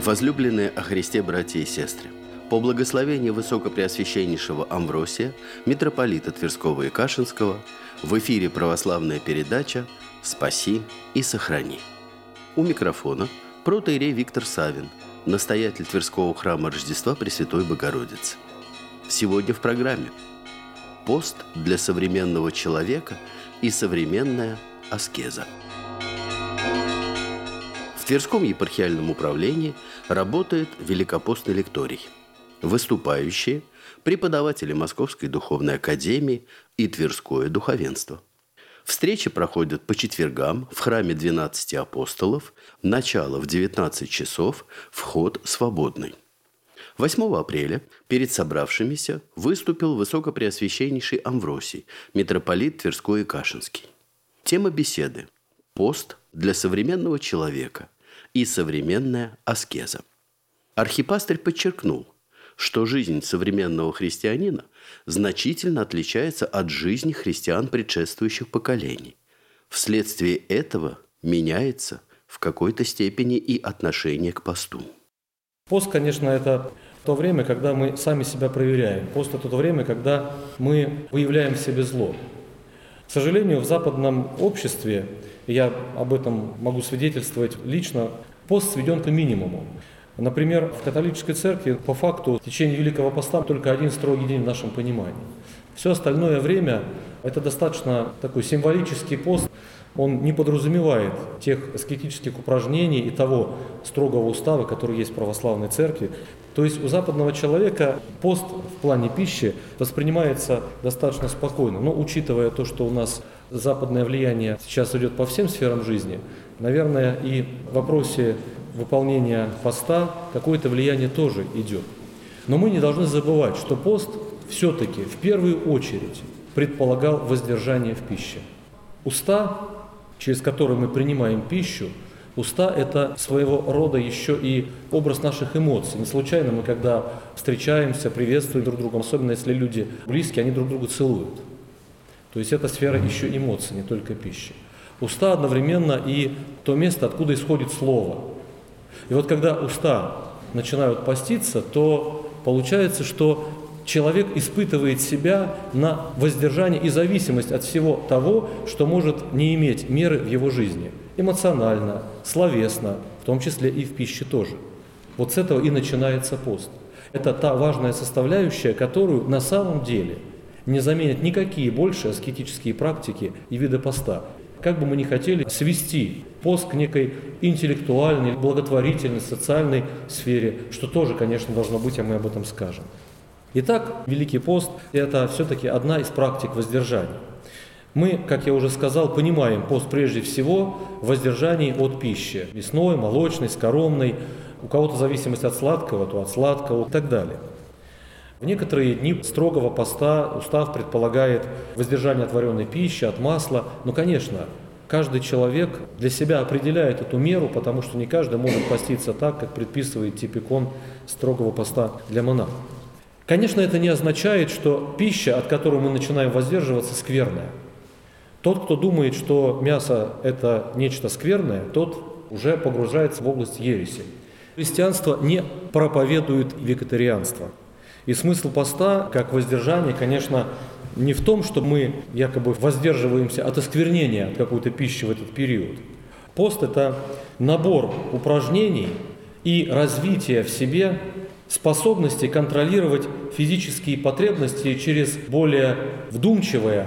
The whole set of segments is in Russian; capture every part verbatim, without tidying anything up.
Возлюбленные о Христе братья и сестры, по благословению Высокопреосвященнейшего Амвросия, митрополита Тверского и Кашинского, в эфире православная передача «Спаси и сохрани». У микрофона протоиерей Виктор Савин, настоятель Тверского храма Рождества Пресвятой Богородицы. Сегодня в программе «Пост для современного человека и современная аскеза». В Тверском епархиальном управлении работает Великопостный лекторий. Выступающие – преподаватели Московской духовной академии и Тверское духовенство. Встречи проходят по четвергам в храме двенадцати апостолов, начало в девятнадцать часов, вход свободный. восьмого апреля перед собравшимися выступил Высокопреосвященнейший Амвросий, митрополит Тверской и Кашинский. Тема беседы – «Пост для современного человека и современная аскеза». Архипастырь подчеркнул, что жизнь современного христианина значительно отличается от жизни христиан предшествующих поколений. Вследствие этого меняется в какой-то степени и отношение к посту. Пост, конечно, это то время, когда мы сами себя проверяем. Пост – это то время, когда мы выявляем в себе зло. К сожалению, в западном обществе, я об этом могу свидетельствовать лично, пост сведен к минимуму. Например, в католической церкви по факту в течение Великого Поста только один строгий день в нашем понимании. Все остальное время – это достаточно такой символический пост. Он не подразумевает тех аскетических упражнений и того строгого устава, который есть в православной церкви. То есть у западного человека пост в плане пищи воспринимается достаточно спокойно. Но учитывая то, что у нас западное влияние сейчас идет по всем сферам жизни, наверное, и в вопросе выполнения поста какое-то влияние тоже идет. Но мы не должны забывать, что пост все-таки в первую очередь предполагал воздержание в пище. Уста, через которые мы принимаем пищу, уста – это своего рода еще и образ наших эмоций. Не случайно мы, когда встречаемся, приветствуем друг друга, особенно если люди близкие, они друг друга целуют. То есть это сфера еще эмоций, не только пищи. Уста одновременно и то место, откуда исходит слово. И вот когда уста начинают поститься, то получается, что человек испытывает себя на воздержание и зависимость от всего того, что может не иметь меры в его жизни. Эмоционально, словесно, в том числе и в пище тоже. Вот с этого и начинается пост. Это та важная составляющая, которую на самом деле не заменят никакие больше аскетические практики и виды поста. Как бы мы ни хотели свести пост к некой интеллектуальной, благотворительной, социальной сфере, что тоже, конечно, должно быть, а мы об этом скажем. Итак, Великий пост – это все-таки одна из практик воздержания. Мы, как я уже сказал, понимаем пост прежде всего в воздержании от пищи – мясной, молочной, скоромной, у кого-то зависимость от сладкого, то от сладкого и так далее. В некоторые дни строгого поста устав предполагает воздержание от вареной пищи, от масла. Но, конечно, каждый человек для себя определяет эту меру, потому что не каждый может поститься так, как предписывает типикон строгого поста для монахов. Конечно, это не означает, что пища, от которой мы начинаем воздерживаться, скверная. Тот, кто думает, что мясо – это нечто скверное, тот уже погружается в область ереси. Христианство не проповедует вегетарианство. И смысл поста, как воздержание, конечно, не в том, что мы якобы воздерживаемся от осквернения какой-то пищи в этот период. Пост – это набор упражнений и развитие в себе способности контролировать физические потребности через более вдумчивое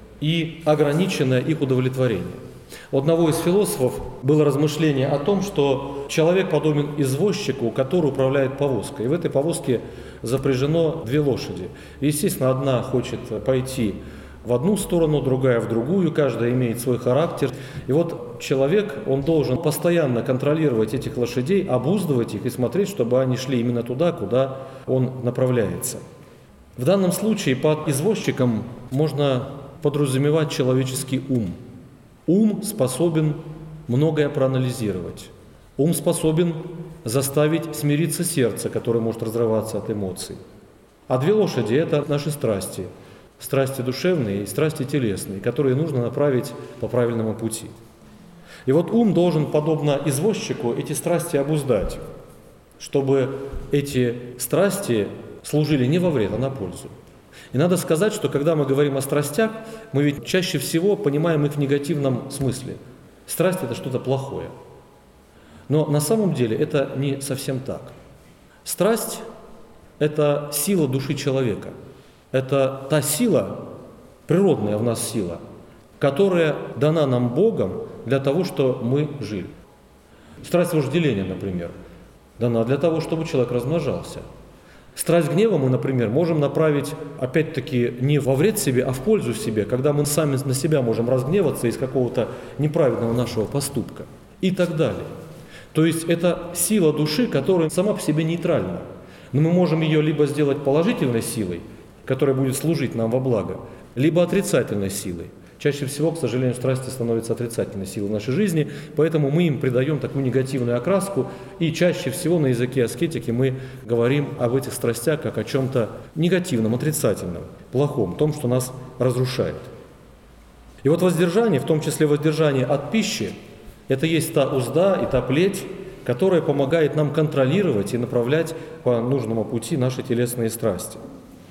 и ограниченное их удовлетворение. У одного из философов было размышление о том, что человек подобен извозчику, который управляет повозкой. И в этой повозке запряжено две лошади. Естественно, одна хочет пойти в одну сторону, другая в другую, каждая имеет свой характер. И вот человек, он должен постоянно контролировать этих лошадей, обуздывать их и смотреть, чтобы они шли именно туда, куда он направляется. В данном случае под извозчиком можно подразумевать человеческий ум. Ум способен многое проанализировать. Ум способен заставить смириться сердце, которое может разрываться от эмоций. А две лошади – это наши страсти. Страсти душевные и страсти телесные, которые нужно направить по правильному пути. И вот ум должен, подобно извозчику, эти страсти обуздать. чтобы эти страсти служили не во вред, а на пользу. И надо сказать, что когда мы говорим о страстях, мы ведь чаще всего понимаем их в негативном смысле. Страсть – это что-то плохое. Но на самом деле это не совсем так. Страсть – это сила души человека. Это та сила, природная в нас сила, которая дана нам Богом для того, чтобы мы жили. Страсть вожделения, например, дана для того, чтобы человек размножался. Страсть гнева мы, например, можем направить, опять-таки, не во вред себе, а в пользу себе, когда мы сами на себя можем разгневаться из какого-то неправедного нашего поступка и так далее. То есть это сила души, которая сама по себе нейтральна. Но мы можем ее либо сделать положительной силой, которая будет служить нам во благо, либо отрицательной силой. Чаще всего, к сожалению, страсти становятся отрицательной силой в нашей жизни, поэтому мы им придаем такую негативную окраску, и чаще всего на языке аскетики мы говорим об этих страстях как о чем-то негативном, отрицательном, плохом, том, что нас разрушает. И вот воздержание, в том числе воздержание от пищи, это есть та узда и та плеть, которая помогает нам контролировать и направлять по нужному пути наши телесные страсти.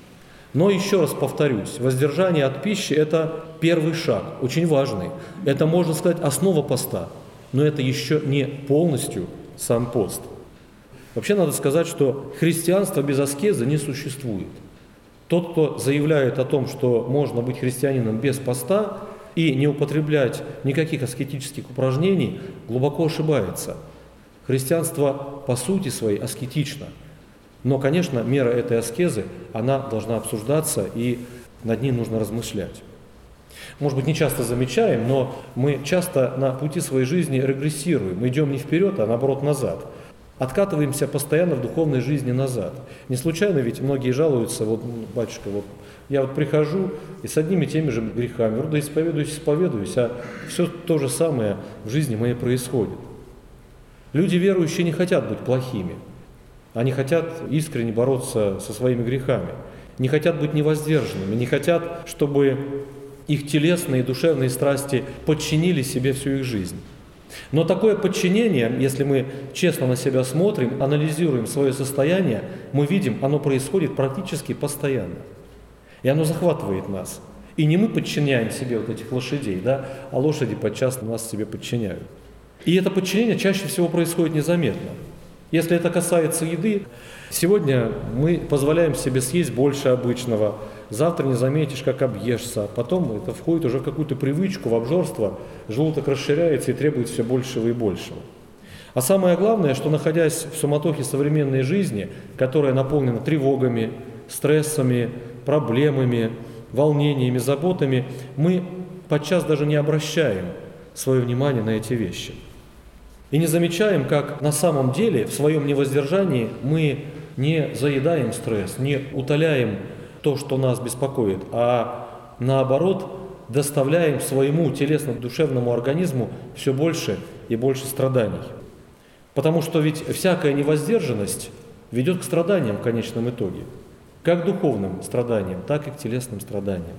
Но еще раз повторюсь, воздержание от пищи – это первый шаг, очень важный. Это, можно сказать, основа поста, но это еще не полностью сам пост. Вообще надо сказать, что христианство без аскезы не существует. Тот, кто заявляет о том, что можно быть христианином без поста и не употреблять никаких аскетических упражнений, глубоко ошибается. Христианство по сути своей аскетично. Но, конечно, мера этой аскезы, она должна обсуждаться, и над ней нужно размышлять. Может быть, не часто замечаем, но мы часто на пути своей жизни регрессируем. Мы идем не вперед, а наоборот назад. Откатываемся постоянно в духовной жизни назад. Не случайно ведь многие жалуются, вот, батюшка, вот я вот прихожу и с одними и теми же грехами, вроде исповедуюсь, исповедуюсь, а все то же самое в жизни моей происходит. Люди верующие не хотят быть плохими. Они хотят искренне бороться со своими грехами, не хотят быть невоздержанными, не хотят, чтобы их телесные и душевные страсти подчинили себе всю их жизнь. Но такое подчинение, если мы честно на себя смотрим, анализируем свое состояние, мы видим, оно происходит практически постоянно. И оно захватывает нас. И не мы подчиняем себе вот этих лошадей, да, а лошади подчас нас себе подчиняют. И это подчинение чаще всего происходит незаметно. Если это касается еды, сегодня мы позволяем себе съесть больше обычного, завтра не заметишь, как объешься, потом это входит уже в какую-то привычку, в обжорство, желудок расширяется и требует все большего и большего. А самое главное, что находясь в суматохе современной жизни, которая наполнена тревогами, стрессами, проблемами, волнениями, заботами, мы подчас даже не обращаем свое внимание на эти вещи. И не замечаем, как на самом деле в своем невоздержании мы не заедаем стресс, не утоляем то, что нас беспокоит, а наоборот доставляем своему телесно-душевному организму все больше и больше страданий. Потому что ведь всякая невоздержанность ведет к страданиям в конечном итоге, как к духовным страданиям, так и к телесным страданиям.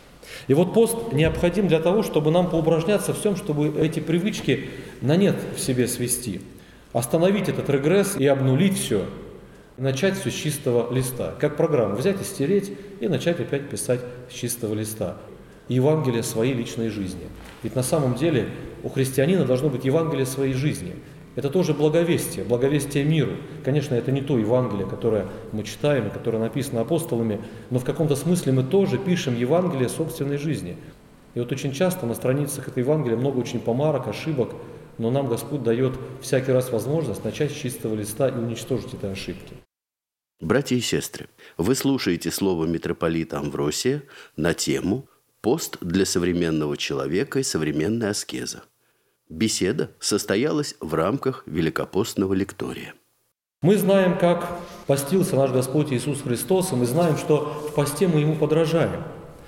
И вот пост необходим для того, чтобы нам поупражняться в всем, чтобы эти привычки на нет в себе свести, остановить этот регресс и обнулить все, начать все с чистого листа, как программу взять и стереть, и начать опять писать с чистого листа Евангелие своей личной жизни. Ведь на самом деле у христианина должно быть Евангелие своей жизни. Это тоже благовестие, благовестие миру. Конечно, это не то Евангелие, которое мы читаем, и которое написано апостолами, но в каком-то смысле мы тоже пишем Евангелие собственной жизни. И вот очень часто на страницах этого Евангелия много очень помарок, ошибок, но нам Господь дает всякий раз возможность начать с чистого листа и уничтожить эти ошибки. Братья и сестры, вы слушаете слово митрополита Амвросия на тему «Пост для современного человека и современная аскеза». Беседа состоялась в рамках Великопостного лектория. Мы знаем, как постился наш Господь Иисус Христос, и мы знаем, что в посте мы Ему подражаем.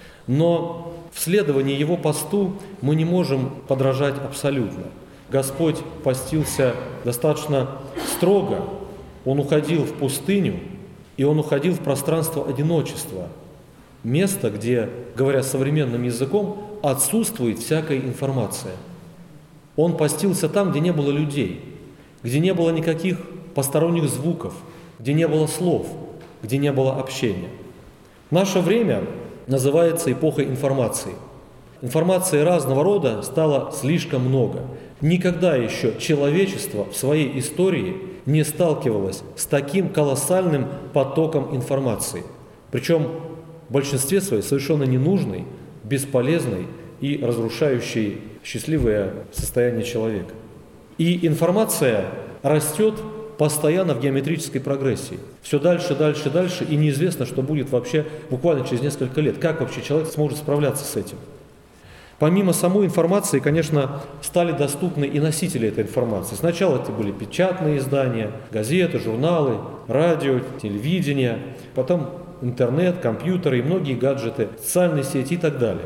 Но в следовании Его посту мы не можем подражать абсолютно. Господь постился достаточно строго. Он уходил в пустыню, и Он уходил в пространство одиночества. Место, где, говоря современным языком, отсутствует всякая информация. Он постился там, где не было людей, где не было никаких посторонних звуков, где не было слов, где не было общения. Наше время называется эпохой информации. Информации разного рода стало слишком много. Никогда еще человечество в своей истории не сталкивалось с таким колоссальным потоком информации. Причем в большинстве своей совершенно ненужной, бесполезной и разрушающей счастливое состояние человека. И информация растет постоянно в геометрической прогрессии. Все дальше, дальше, дальше, и неизвестно, что будет вообще буквально через несколько лет. Как вообще человек сможет справляться с этим? Помимо самой информации, конечно, стали доступны и носители этой информации. Сначала это были печатные издания, газеты, журналы, радио, телевидение, потом интернет, компьютеры и многие гаджеты, социальные сети и так далее.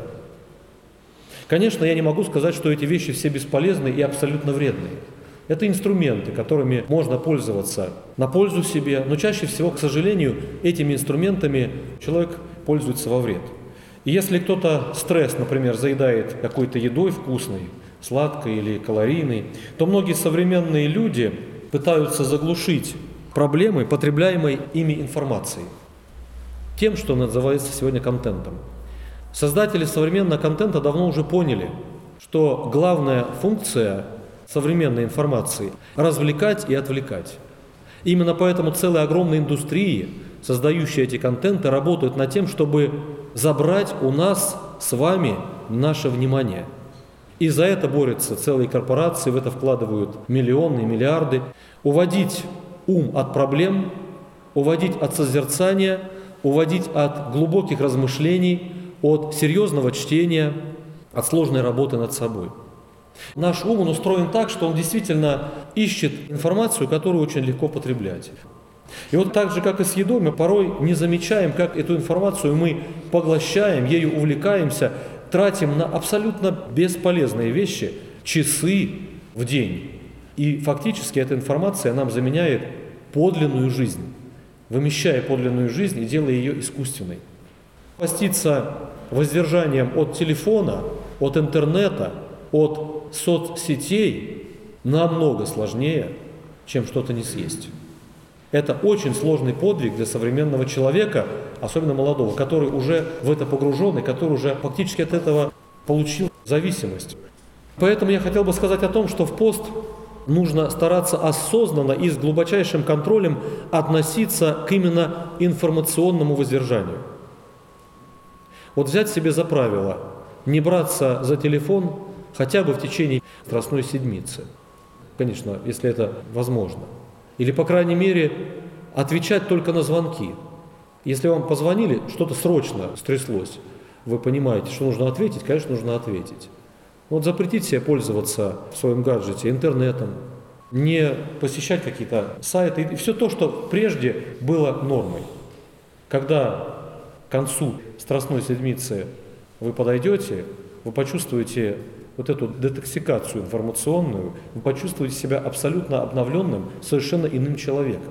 Конечно, я не могу сказать, что эти вещи все бесполезны и абсолютно вредные. Это инструменты, которыми можно пользоваться на пользу себе, но чаще всего, к сожалению, этими инструментами человек пользуется во вред. И если кто-то стресс, например, заедает какой-то едой вкусной, сладкой или калорийной, то многие современные люди пытаются заглушить проблемы, потребляемой ими информации, тем, что называется сегодня контентом. Создатели современного контента давно уже поняли, что главная функция современной информации – развлекать и отвлекать. Именно поэтому целые огромные индустрии, создающие эти контенты, работают над тем, чтобы забрать у нас с вами наше внимание. И за это борются целые корпорации, в это вкладывают миллионы и миллиарды. Уводить ум от проблем, уводить от созерцания, уводить от глубоких размышлений, от серьезного чтения, от сложной работы над собой. Наш ум он устроен так, что он действительно ищет информацию, которую очень легко потреблять. И вот так же, как и с едой, мы порой не замечаем, как эту информацию мы поглощаем, ею увлекаемся, тратим на абсолютно бесполезные вещи часы в день. И фактически эта информация нам заменяет подлинную жизнь, вымещая подлинную жизнь и делая ее искусственной. Поститься воздержанием от телефона, от интернета, от соцсетей намного сложнее, чем что-то не съесть. Это очень сложный подвиг для современного человека, особенно молодого, который уже в это погружен и который уже фактически от этого получил зависимость. Поэтому я хотел бы сказать о том, что в пост нужно стараться осознанно и с глубочайшим контролем относиться к именно информационному воздержанию. Вот взять себе за правило не браться за телефон хотя бы в течение Страстной Седмицы. Конечно, если это возможно. Или, по крайней мере, отвечать только на звонки. Если вам позвонили, что-то срочно стряслось, вы понимаете, что нужно ответить, конечно, нужно ответить. Вот запретить себе пользоваться в своем гаджете интернетом, не посещать какие-то сайты, и все то, что прежде было нормой. Когда к концу Страстной Седмицы вы подойдете, вы почувствуете вот эту детоксикацию информационную, вы почувствуете себя абсолютно обновленным, совершенно иным человеком.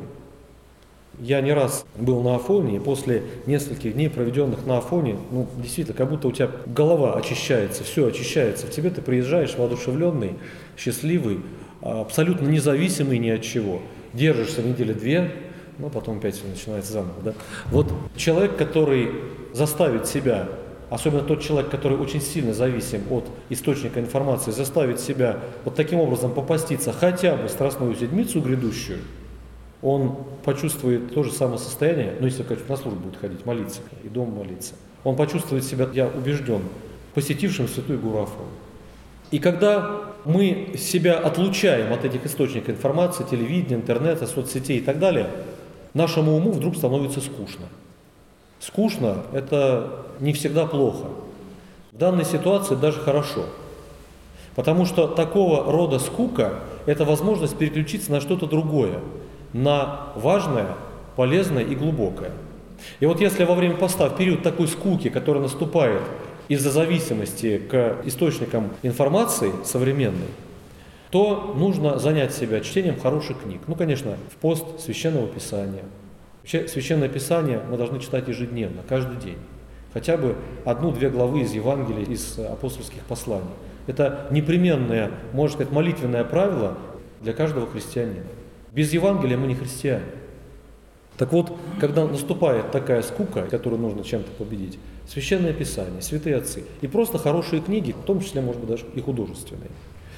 Я не раз был на Афоне, и после нескольких дней, проведенных на Афоне, ну, действительно, как будто у тебя голова очищается, все очищается. В тебе ты приезжаешь воодушевленный, счастливый, абсолютно независимый ни от чего. Держишься недели две, но потом опять все начинается заново. Да? Вот человек, который заставит себя, особенно тот человек, который очень сильно зависим от источника информации, заставит себя вот таким образом попаститься хотя бы Страстную Седмицу грядущую, он почувствует то же самое состояние, ну, если, конечно, на службу будет ходить, молиться и дома молиться. Он почувствует себя, я убежден, посетившим Святую Гору Афон. И когда мы себя отлучаем от этих источников информации, телевидения, интернета, соцсетей и так далее, нашему уму вдруг становится скучно. Скучно – это не всегда плохо. В данной ситуации даже хорошо. Потому что такого рода скука – это возможность переключиться на что-то другое, на важное, полезное и глубокое. И вот если во время поста, в период такой скуки, который наступает из-за зависимости к источникам информации современной, то нужно занять себя чтением хороших книг. Ну, конечно, в пост Священного Писания. Вообще, Священное Писание мы должны читать ежедневно, каждый день. Хотя бы одну-две главы из Евангелия, из апостольских посланий. Это непременное, можно сказать, молитвенное правило для каждого христианина. Без Евангелия мы не христиане. Так вот, когда наступает такая скука, которую нужно чем-то победить, Священное Писание, святые отцы и просто хорошие книги, в том числе, может быть, даже и художественные.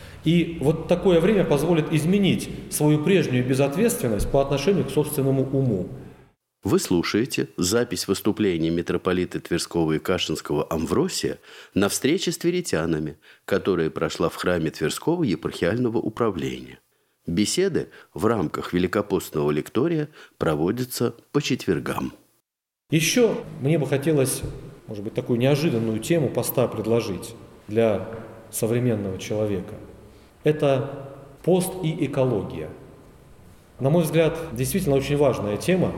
И вот такое время позволит изменить свою прежнюю безответственность по отношению к собственному уму. Вы слушаете запись выступления митрополита Тверского и Кашинского Амвросия на встрече с тверитянами, которая прошла в храме Тверского епархиального управления. Беседы в рамках Великопостного лектория проводятся по четвергам. Еще мне бы хотелось, может быть, такую неожиданную тему поста предложить для современного человека. Это пост и экология. На мой взгляд, действительно очень важная тема.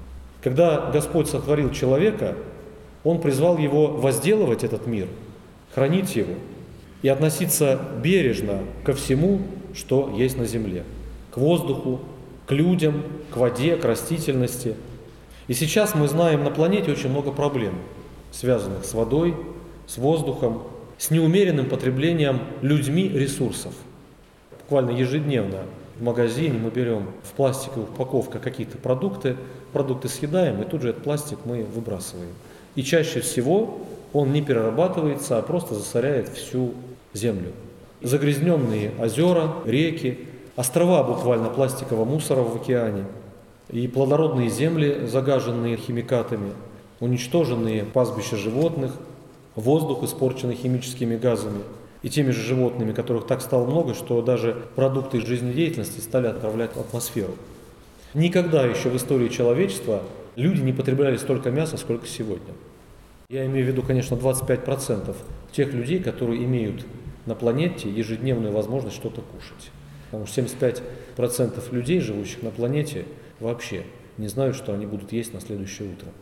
Когда Господь сотворил человека, Он призвал его возделывать этот мир, хранить его и относиться бережно ко всему, что есть на земле, к воздуху, к людям, к воде, к растительности. И сейчас мы знаем на планете очень много проблем, связанных с водой, с воздухом, с неумеренным потреблением людьми ресурсов. Буквально ежедневно в магазине мы берем в пластиковых упаковках какие-то продукты, продукты съедаем, и тут же этот пластик мы выбрасываем. И чаще всего он не перерабатывается, а просто засоряет всю землю. Загрязненные озера, реки, острова буквально пластикового мусора в океане и плодородные земли, загаженные химикатами, уничтоженные пастбища животных, воздух, испорченный химическими газами и теми же животными, которых так стало много, что даже продукты их жизнедеятельности стали отправлять в атмосферу. Никогда еще в истории человечества люди не потребляли столько мяса, сколько сегодня. Я имею в виду, конечно, двадцать пять процентов тех людей, которые имеют на планете ежедневную возможность что-то кушать. Потому что семьдесят пять процентов людей, живущих на планете, вообще не знают, что они будут есть на следующее утро.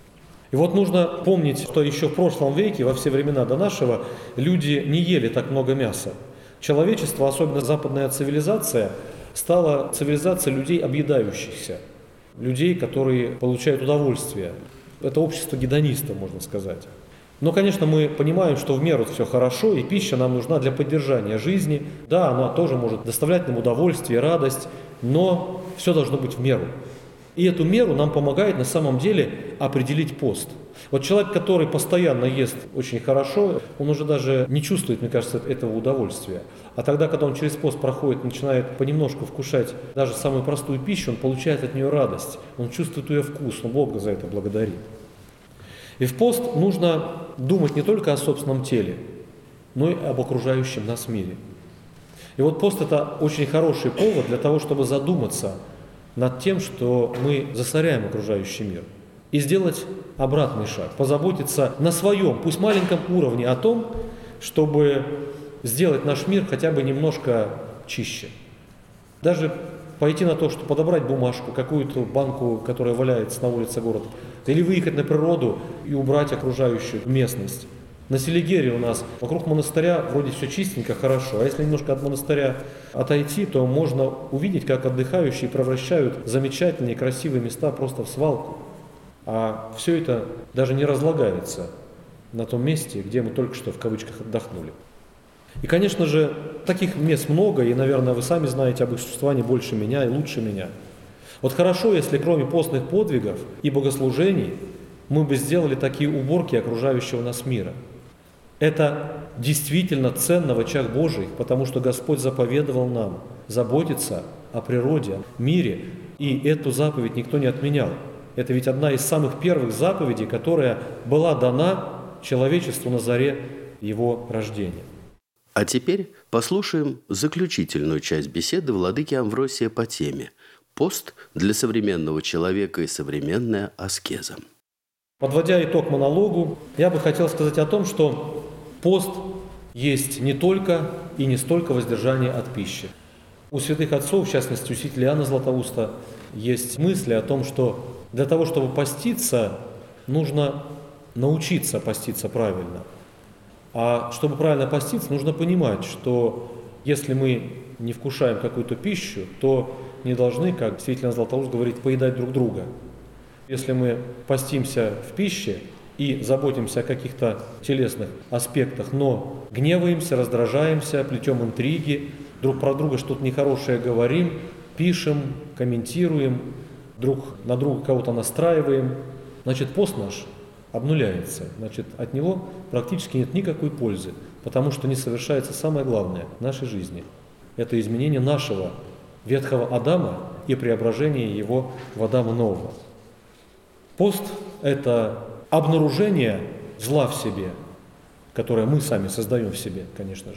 И вот нужно помнить, что еще в прошлом веке, во все времена до нашего, люди не ели так много мяса. Человечество, особенно западная цивилизация, стала цивилизацией людей объедающихся, людей, которые получают удовольствие. Это общество гедонистов, можно сказать. Но, конечно, мы понимаем, что в меру все хорошо, и пища нам нужна для поддержания жизни. Да, она тоже может доставлять нам удовольствие, радость, но все должно быть в меру. И эту меру нам помогает на самом деле определить пост. Вот человек, который постоянно ест очень хорошо, он уже даже не чувствует, мне кажется, этого удовольствия. А тогда, когда он через пост проходит, начинает понемножку вкушать даже самую простую пищу, он получает от нее радость, он чувствует ее вкус, он Бога за это благодарит. И в пост нужно думать не только о собственном теле, но и об окружающем нас мире. И вот пост – это очень хороший повод для того, чтобы задуматься над тем, что мы засоряем окружающий мир. И сделать обратный шаг, позаботиться на своем, пусть маленьком уровне о том, чтобы сделать наш мир хотя бы немножко чище. Даже пойти на то, что подобрать бумажку, какую-то банку, которая валяется на улице города, или выехать на природу и убрать окружающую местность. На Селигере у нас вокруг монастыря вроде все чистенько, хорошо, а если немножко от монастыря отойти, то можно увидеть, как отдыхающие превращают замечательные красивые места просто в свалку. А все это даже не разлагается на том месте, где мы только что в кавычках отдохнули. И, конечно же, таких мест много, и, наверное, вы сами знаете об их существовании больше меня и лучше меня. Вот хорошо, если кроме постных подвигов и богослужений мы бы сделали такие уборки окружающего нас мира. Это действительно ценно в очах Божьих, потому что Господь заповедовал нам заботиться о природе, мире, и эту заповедь никто не отменял. Это ведь одна из самых первых заповедей, которая была дана человечеству на заре его рождения. А теперь послушаем заключительную часть беседы владыки Амвросия по теме «Пост для современного человека и современная аскеза». Подводя итог монологу, я бы хотел сказать о том, что пост есть не только и не столько воздержание от пищи. У святых отцов, в частности у святителя Иоанна Златоуста, есть мысли о том, что для того, чтобы поститься, нужно научиться поститься правильно. А чтобы правильно поститься, нужно понимать, что если мы не вкушаем какую-то пищу, то не должны, как святитель Иоанн Златоуст говорит, поедать друг друга. Если мы постимся в пище и заботимся о каких-то телесных аспектах, но гневаемся, раздражаемся, плетем интриги, друг про друга что-то нехорошее говорим, пишем, комментируем, друг на друга кого-то настраиваем, значит, пост наш обнуляется. Значит, от него практически нет никакой пользы, потому что не совершается самое главное в нашей жизни. Это изменение нашего ветхого Адама и преображение его в Адама нового. Пост – это обнаружение зла в себе, которое мы сами создаем в себе, конечно же,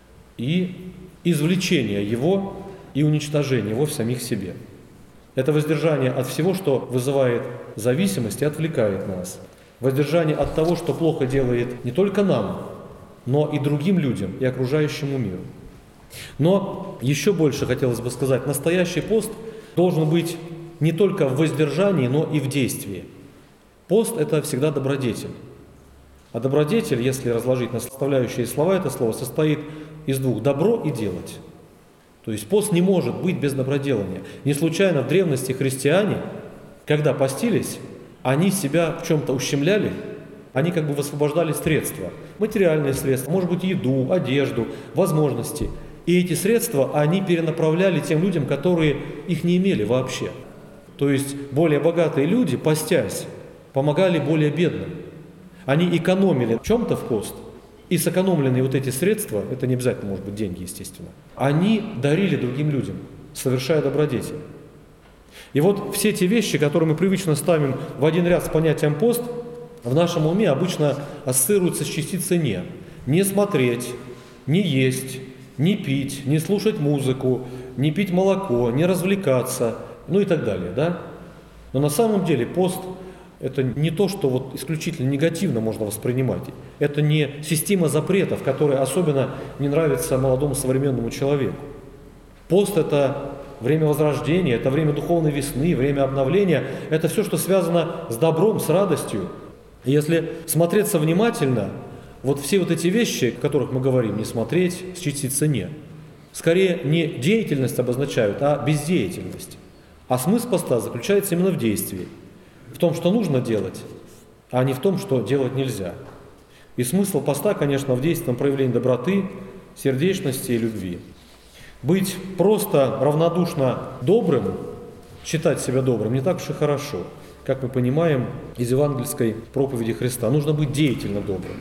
и извлечение его и уничтожение его в самих себе. Это воздержание от всего, что вызывает зависимость и отвлекает нас. Воздержание от того, что плохо делает не только нам, но и другим людям, и окружающему миру. Но еще больше хотелось бы сказать, настоящий пост должен быть не только в воздержании, но и в действии. Пост – это всегда добродетель. А добродетель, если разложить на составляющие слова, это слово состоит из двух – добро и делать. То есть пост не может быть без доброделания. Не случайно в древности христиане, когда постились, они себя в чем-то ущемляли, они как бы высвобождали средства, материальные средства, может быть, еду, одежду, возможности. И эти средства они перенаправляли тем людям, которые их не имели вообще. То есть более богатые люди, постясь, помогали более бедным. Они экономили в чем-то в пост, и сэкономленные вот эти средства, это не обязательно может быть деньги, естественно, они дарили другим людям, совершая добродетель. И вот все те вещи, которые мы привычно ставим в один ряд с понятием пост, в нашем уме обычно ассоциируются с частицей «не». Не смотреть, не есть, не пить, не слушать музыку, не пить молоко, не развлекаться, ну и так далее, да? Но на самом деле пост – это не то, что вот исключительно негативно можно воспринимать. Это не система запретов, которая особенно не нравится молодому современному человеку. Пост – это время возрождения, это время духовной весны, время обновления. Это все, что связано с добром, с радостью. И если смотреться внимательно, вот все вот эти вещи, о которых мы говорим, не смотреть, с частицей «не», скорее не деятельность обозначают, а бездеятельность. А смысл поста заключается именно в действии. В том, что нужно делать, а не в том, что делать нельзя. И смысл поста, конечно, в действенном проявлении доброты, сердечности и любви. Быть просто равнодушно добрым, считать себя добрым, не так уж и хорошо. Как мы понимаем из евангельской проповеди Христа, нужно быть деятельно добрым.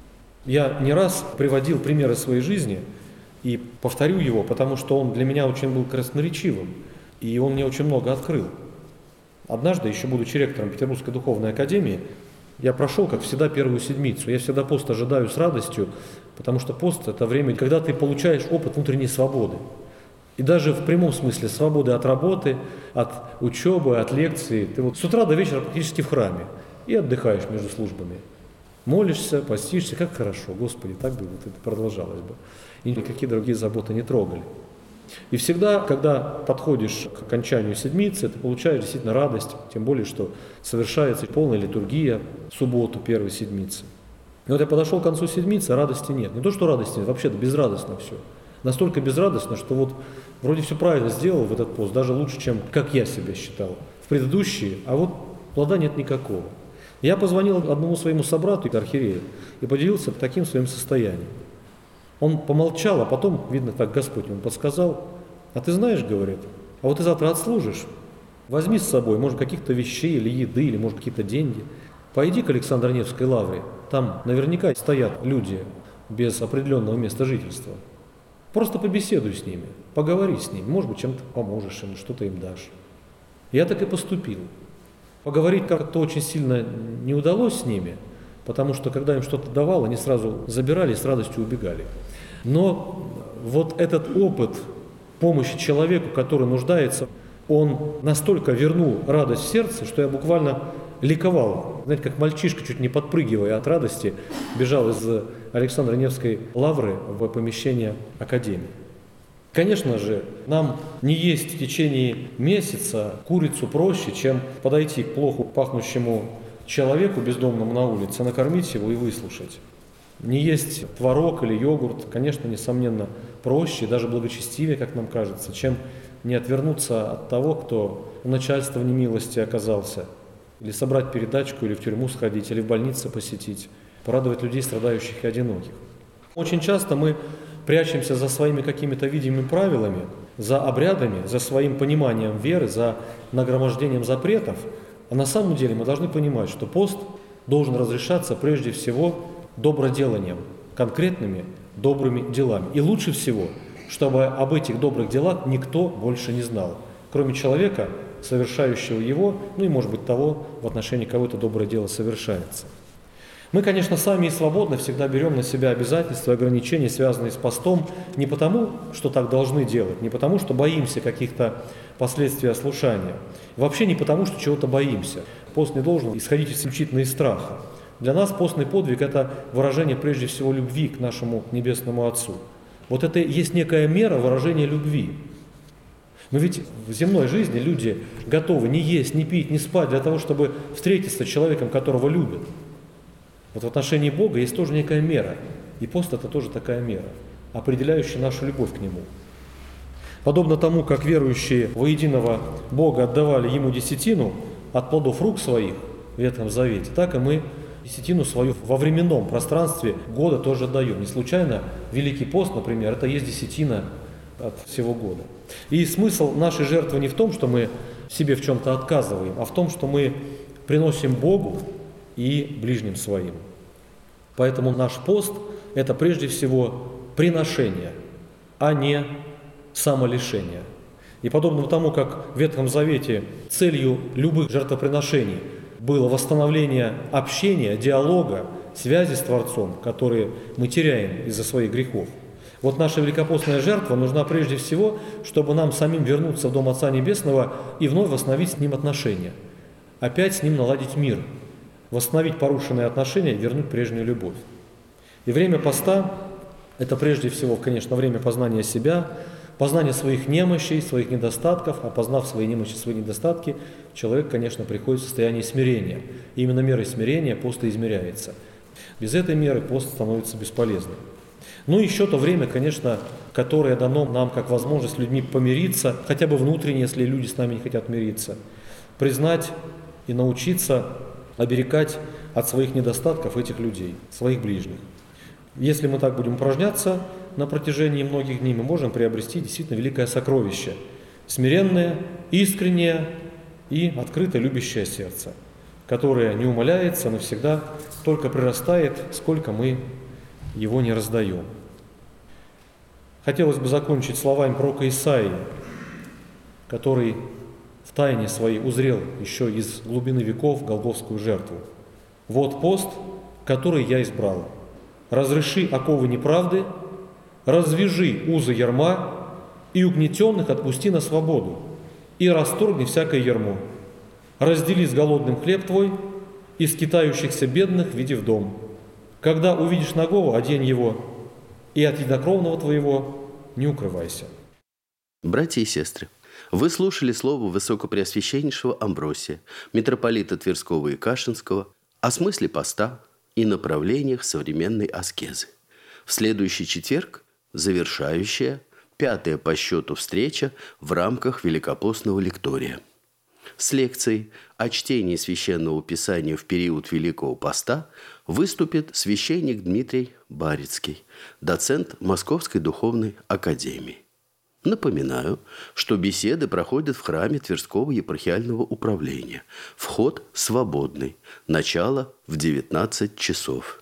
Я не раз приводил примеры своей жизни и повторю его, потому что он для меня очень был красноречивым, и он мне очень много открыл. Однажды, еще будучи ректором Петербургской духовной академии, я прошел, как всегда, первую седмицу. Я всегда пост ожидаю с радостью, потому что пост – это время, когда ты получаешь опыт внутренней свободы. И даже в прямом смысле свободы от работы, от учебы, от лекций. Ты вот с утра до вечера практически в храме и отдыхаешь между службами. Молишься, постишься, как хорошо, Господи, так бы вот это продолжалось бы. И никакие другие заботы не трогали. И всегда, когда подходишь к окончанию седмицы, ты получаешь действительно радость, тем более, что совершается полная литургия в субботу первой седмицы. И вот я подошел к концу седмицы, а радости нет. Не то, что радости нет, вообще-то безрадостно все. Настолько безрадостно, что вот вроде все правильно сделал в этот пост, даже лучше, чем как я себя считал в предыдущие, а вот плода нет никакого. Я позвонил одному своему собрату, архиерею, и поделился таким своим состоянием. Он помолчал, а потом, видно, так Господь ему подсказал: а ты знаешь, говорит, а вот ты завтра отслужишь, возьми с собой, может, каких-то вещей или еды, или, может, какие-то деньги. Пойди к Александро-Невской лавре, там наверняка стоят люди без определенного места жительства. Просто побеседуй с ними, поговори с ними, может быть, чем-то поможешь им, что-то им дашь. Я так и поступил. Поговорить как-то очень сильно не удалось с ними, потому что, когда им что-то давал, они сразу забирали и с радостью убегали. Но вот этот опыт помощи человеку, который нуждается, он настолько вернул радость в сердце, что я буквально ликовал. Знаете, как мальчишка, чуть не подпрыгивая от радости, бежал из Александро-Невской лавры в помещение академии. Конечно же, нам не есть в течение месяца курицу проще, чем подойти к плохо пахнущему человеку бездомному на улице, накормить его и выслушать. Не есть творог или йогурт, конечно, несомненно, проще, даже благочестивее, как нам кажется, чем не отвернуться от того, кто у начальства в немилости оказался, или собрать передачку, или в тюрьму сходить, или в больницу посетить, порадовать людей, страдающих и одиноких. Очень часто мы прячемся за своими какими-то видимыми правилами, за обрядами, за своим пониманием веры, за нагромождением запретов. А на самом деле мы должны понимать, что пост должен разрешаться прежде всего доброделанием, конкретными добрыми делами. И лучше всего, чтобы об этих добрых делах никто больше не знал, кроме человека, совершающего его, ну и, может быть, того, в отношении кого это доброе дело совершается. Мы, конечно, сами и свободно всегда берем на себя обязательства и ограничения, связанные с постом, не потому, что так должны делать, не потому, что боимся каких-то последствий ослушания, вообще не потому, что чего-то боимся. Пост не должен исходить исключительно из страха. Для нас постный подвиг – это выражение прежде всего любви к нашему Небесному Отцу. Вот это есть некая мера выражения любви. Но ведь в земной жизни люди готовы не есть, не пить, не спать для того, чтобы встретиться с человеком, которого любят. Вот в отношении Бога есть тоже некая мера. И пост – это тоже такая мера, определяющая нашу любовь к Нему. Подобно тому, как верующие во единого Бога отдавали Ему десятину от плодов рук своих в Ветхом Завете, так и мы десятину свою во временном пространстве года тоже отдаем. Не случайно Великий пост, например, это есть десятина от всего года. И смысл нашей жертвы не в том, что мы себе в чем-то отказываем, а в том, что мы приносим Богу и ближним своим. Поэтому наш пост – это прежде всего приношение, а не самолишение. И подобно тому, как в Ветхом Завете целью любых жертвоприношений было восстановление общения, диалога, связи с Творцом, которые мы теряем из-за своих грехов. Вот наша великопостная жертва нужна прежде всего, чтобы нам самим вернуться в Дом Отца Небесного и вновь восстановить с Ним отношения, опять с Ним наладить мир, восстановить порушенные отношения и вернуть прежнюю любовь. И время поста – это прежде всего, конечно, время познания себя, познания своих немощей, своих недостатков, а познав свои немощи, свои недостатки, человек, конечно, приходит в состояние смирения. И именно мерой смирения пост и измеряется. Без этой меры пост становится бесполезным. Ну и еще то время, конечно, которое дано нам как возможность с людьми помириться, хотя бы внутренне, если люди с нами не хотят мириться, признать и научиться оберегать от своих недостатков этих людей, своих ближних. Если мы так будем упражняться на протяжении многих дней, мы можем приобрести действительно великое сокровище, смиренное, искреннее и открыто любящее сердце, которое не умаляется навсегда, только прирастает, сколько мы его не раздаем. Хотелось бы закончить словами пророка Исаии, который в тайне своей узрел еще из глубины веков голгофскую жертву. «Вот пост, который я избрал. Разреши оковы неправды, развяжи узы ярма, и угнетенных отпусти на свободу, и расторгни всякое ярмо. Раздели с голодным хлеб твой, и скитающихся бедных веди в дом. Когда увидишь нагого, одень его, и от единокровного твоего не укрывайся». Братья и сестры, вы слушали слово Высокопреосвященнейшего Амвросия, митрополита Тверского и Кашинского, о смысле поста и направлениях современной аскезы. В следующий четверг завершающая, пятая по счету встреча в рамках Великопостного лектория. С лекцией о чтении Священного Писания в период Великого Поста выступит священник Дмитрий Барицкий, доцент Московской Духовной Академии. Напоминаю, что беседы проходят в храме Тверского епархиального управления. Вход свободный. Начало в девятнадцать часов.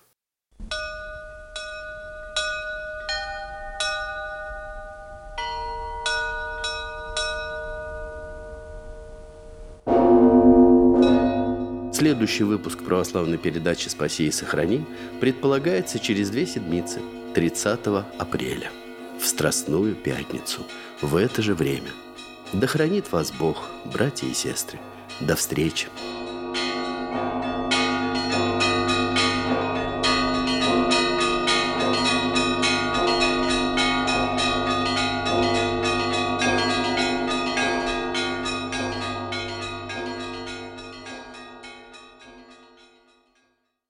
Следующий выпуск православной передачи «Спаси и сохрани» предполагается через две седмицы, тридцатого апреля, в Страстную Пятницу, в это же время. Да хранит вас Бог, братья и сестры. До встречи!